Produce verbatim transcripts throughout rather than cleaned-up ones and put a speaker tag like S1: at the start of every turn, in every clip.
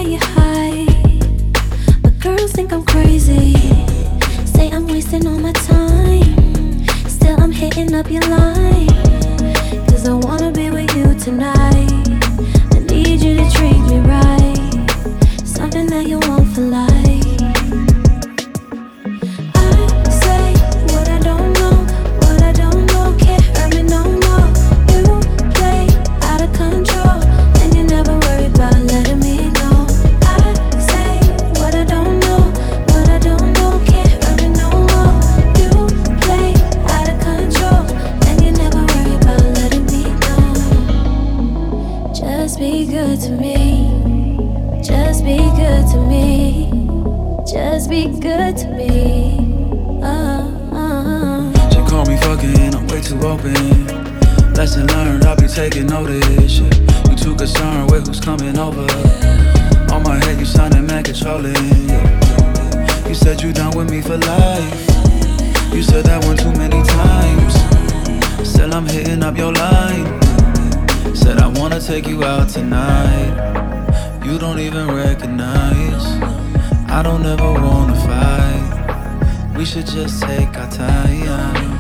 S1: you high, but girls think I'm crazy. Say I'm wasting all my time, still I'm hitting up your line. Cause I wanna be with you tonight. I need you to treat me right, something that you want for life. Just be good to me. Just be good to me. Just be good to me. Uh, uh.
S2: She call me fucking, I'm way too open. Lesson learned, I'll be taking notice. Yeah. You too concerned with who's coming over. On my head, you sounding mad controlling. Yeah. You said you down with me for life. You said that one too many times. Still I'm hitting up your line. Said I wanna take you out tonight. You don't even recognize. I don't ever wanna fight. We should just take our time.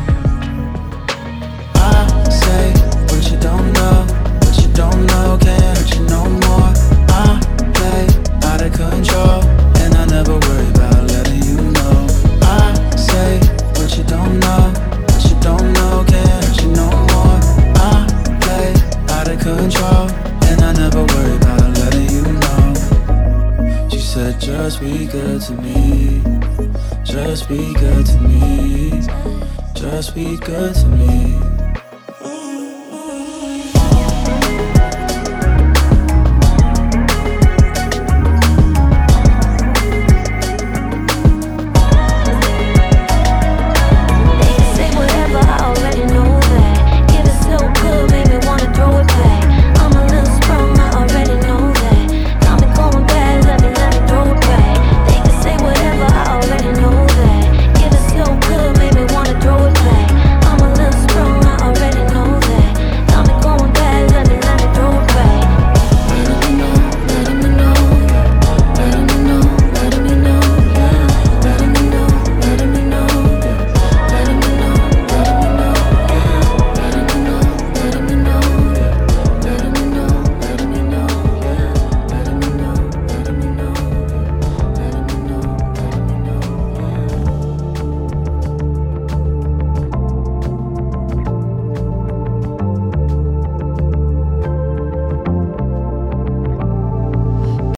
S2: I say what you don't know, what you don't know can't hurt you no more. I play out of control, and I never worry about letting you know. I say what you don't know, what you don't know can't hurt you no more. I play out of control, and I never worry about letting you know. She said just be good to me, just be good to me, just be good to me.